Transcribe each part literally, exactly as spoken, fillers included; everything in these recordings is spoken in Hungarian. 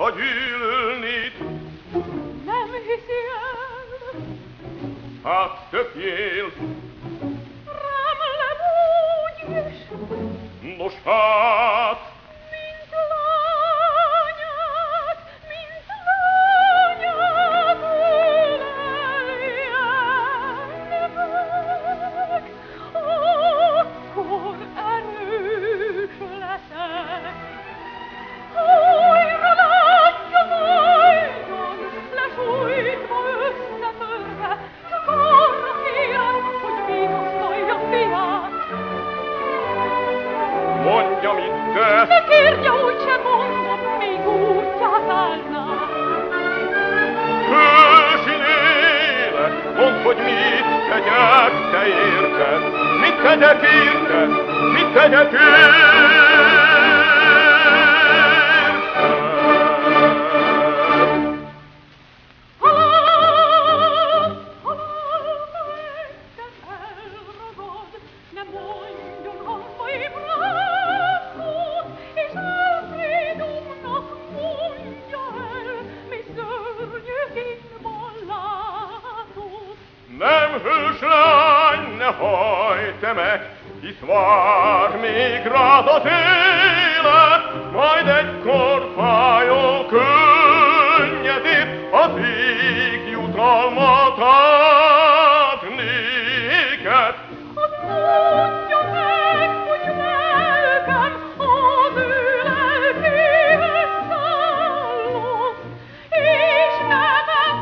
vagy ülni. Nem hiszi el. Hát tökél. Rám lebúgy is. Nos hát. Mint lányát, mint lányát öleljen meg. Akkor erős leszek. Újra látja majdon, lesújtva összetörve, csak arra kérem, hogy vigasztalja fiát. Mondja, mit tesz. Ne kérje, úgysem mondom, míg útját állná. Hősi élet, mondd, hogy mit tegyek te érted. Mit tegyek érted, mit tegyek érted. Nem hős lány, ne hajj te meg, hisz vár még rád az élet, majd egykor fájó könnyedét az ég jutalmat ad néked. Azt mondja meg, hogy lelkem az ő lelkéhez szállott, és nevet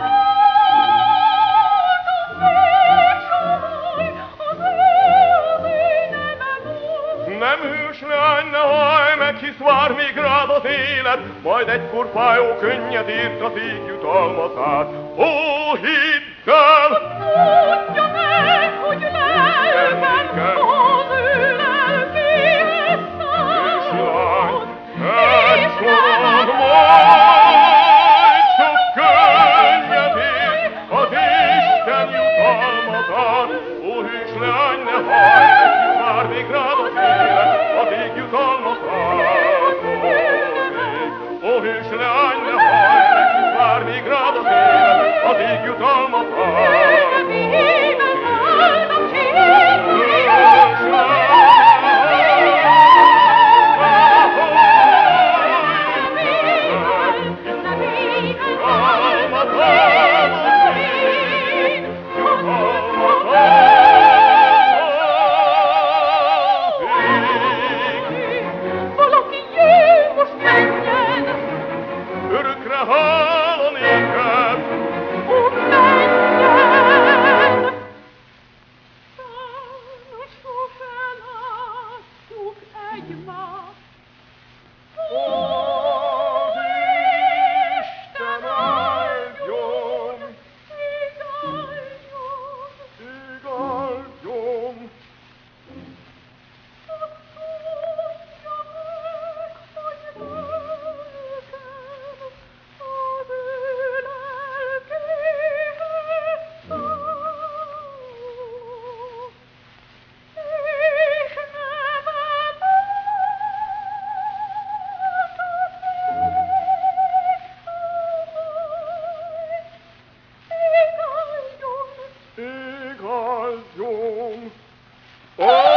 nem hős leány, ne hajj meg, hisz vár még rád az élet, majd egykor fájó könnyedért az ég jutalmazát. Ó, hidd el! Mondja meg, hogy lelkem az ő lelkéhez szállott, és nevet majd sok könnyedért az Isten jutalmazát. Ó, hős leány, ne hajj meg, hisz vár még rád az élet, az ég jutalmazát. Ó, hős leány, ne hajj meg, hisz vár még rád az élet, az ég jutalmazát. Örökre hallani kell. Ó, menjen! Sose láttuk egymást. Az Isten áldjon, igazjon. Igazjon. Oh!